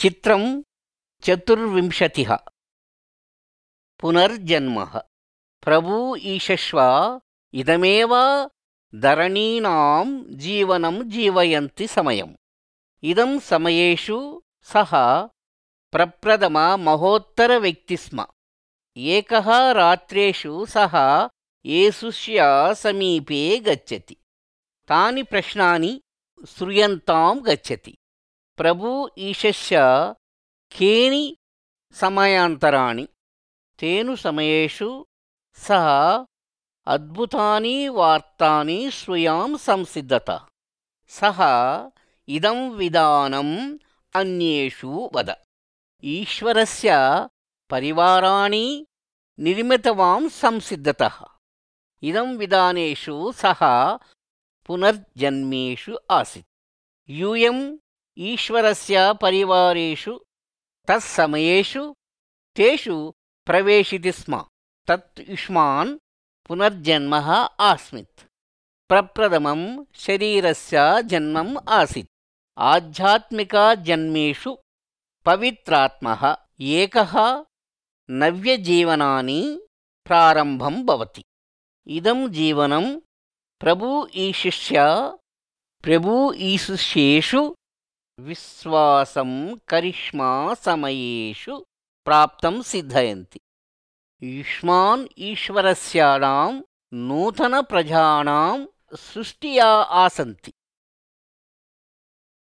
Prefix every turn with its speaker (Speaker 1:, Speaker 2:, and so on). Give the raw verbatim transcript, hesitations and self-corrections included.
Speaker 1: चित्रं चतुर्विंशतिः पुनर्जन्मः प्रभु ईशश्व इदमेव धरणीनां जीवनं जीवयन्ति समयम् इदं समयेषु सः प्रप्रथम महोत्तरव्यक्ति स्म एकः रात्रेषु सः येसुस्य समीपे गच्छति तानि प्रश्नानि श्रूयन्तां गच्छति प्रभु ईशस्य केनि समयान्तराणि तेनु समयेषु सः अद्भुतानि वार्तानि श्रूयां संसिद्धत सः इदं विधानम् अन्येषु वद ईश्वरस्य परिवाराणि निर्मितवान् संसिद्धतः इदं विधानेषु सः पुनर्जन्मेषु आसीत् यूयम् ईश्वरस्य परिवारेषु तत्समयेषु तेषु प्रवेशिति स्म तत् युष्मान् पुनर्जन्मः आस्मित् प्रप्रथमं शरीरस्य जन्मम् आसीत् आध्यात्मिकजन्मेषु पवित्रात्मः एकः नव्यजीवनानि प्रारम्भं भवति इदं जीवनं प्रभु ईशस्य प्रभु ईशुष्येषु विश्वासं करिष्मा समयेषु प्राप्तं सिद्धयन्ति युष्मान् ईश्वरस्यानां नूतनप्रजानां सृष्टिया आसन्ति